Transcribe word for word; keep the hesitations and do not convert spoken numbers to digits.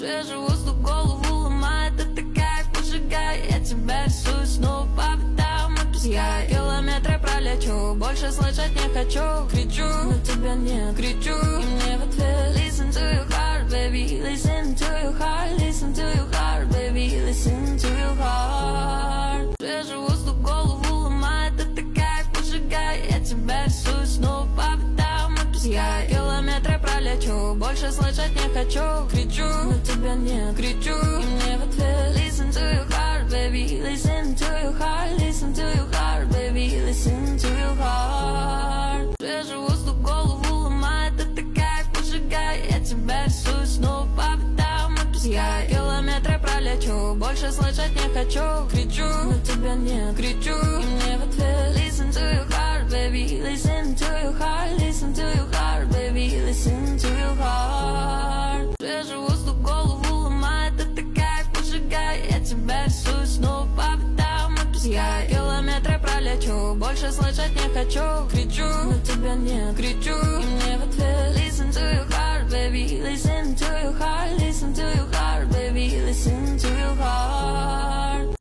Свежий воздух голову ломает, это кайф, поджигай. Я тебя рисую снова по пятам, отпускай. Километры пролечу, больше слышать не хочу. Кричу, но тебя не кричу, и мне в ответ: Listen to your heart, baby, listen to your heart, listen to your heart, baby, listen to your heart. Свежий воздух голову ломает, это кайф, поджигай. Я тебя рисую снова по пятам, отпускай. Километры пролечу, больше слышать не хочу. Кричу, но тебя не кричу, и мне в ответ: Listen to your heart, baby, listen to your heart, listen to your heart, baby, listen to your heart. Свежий воздух голову ломает, это кайф, поджигай. Я тебя рисую снова по пятам, отпускай. Километры пролечу, больше слышать не хочу. Кричу, но тебя не кричу, и мне в ответ: Listen to your heart, baby, listen to your heart, listen to your heart, baby, listen to your heart. Свежий воздух голову ломает, это кайф, поджигай. Я тебя рисую снова по пятам, отпускай. Километры пролечу, больше слышать не хочу. Кричу, но тебя не кричу,